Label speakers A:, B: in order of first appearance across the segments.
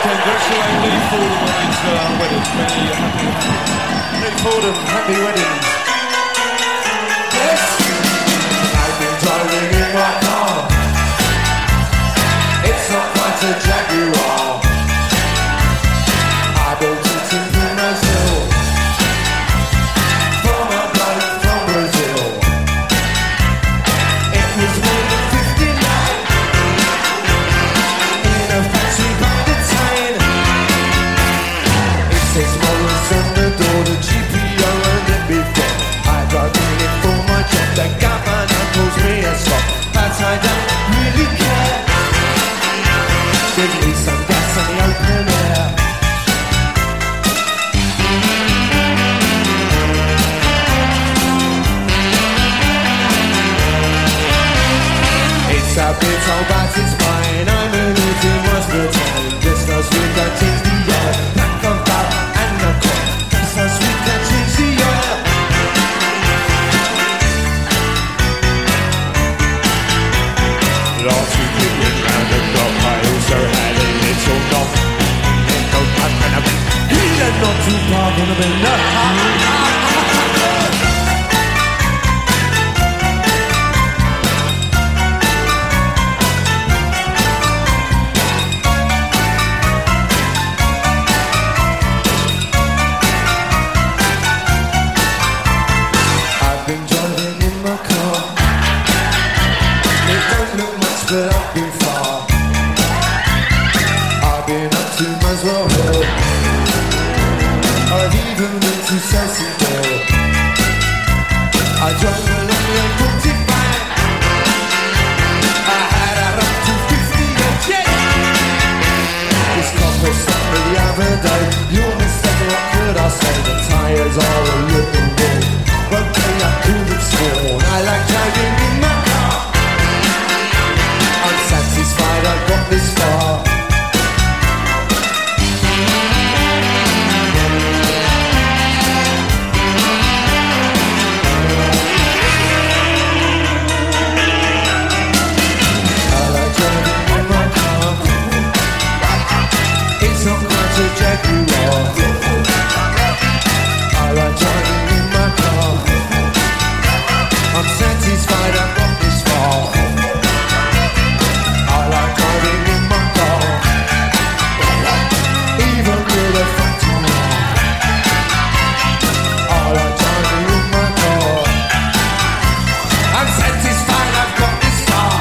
A: Congratulate Lee Fordham on his wedding. Many happy. Lee Fordham, happy wedding.
B: Yes. I've been driving in my car. It's not quite a Jaguar. I built it in Brazil from a bloke from Brazil. It was made in 59 in a factory by the Tyne. It says Morris on the door, the GPO and it before. I drive in it for my job, the governor calls me a slop, but I don't really care. Give me some gas on the open air. It's a bit old but it's fine. I'm a losing most of the time. Just no sweet that change the oil. Black of that and the coin. Just no sweet that change the oil.
C: Last week we went round the block. I also had a little knock. Echo back and a
B: He's not too far gonna be I've been driving in my car. It don't look much, but I've been far. I've been up to Muswell Hill. I've even been to Selseyville. I drove along the M45. I had her up to 50 a jet. This copper stopped me the other day. You're mistaken, what could I say? The tyres are a little raw, but they are cool and small. I like driving in my car. I'm satisfied I got this far. I like driving in my car. It's not quite a Jaguar. I like driving in my car. I'm satisfied I've got this far. I like driving in my car, even with a factory car. I like driving in my car. I'm satisfied I've got this far.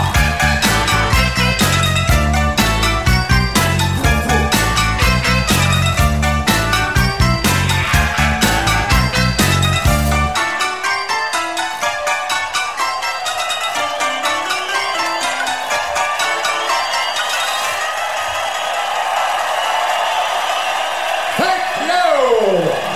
A: Thank you!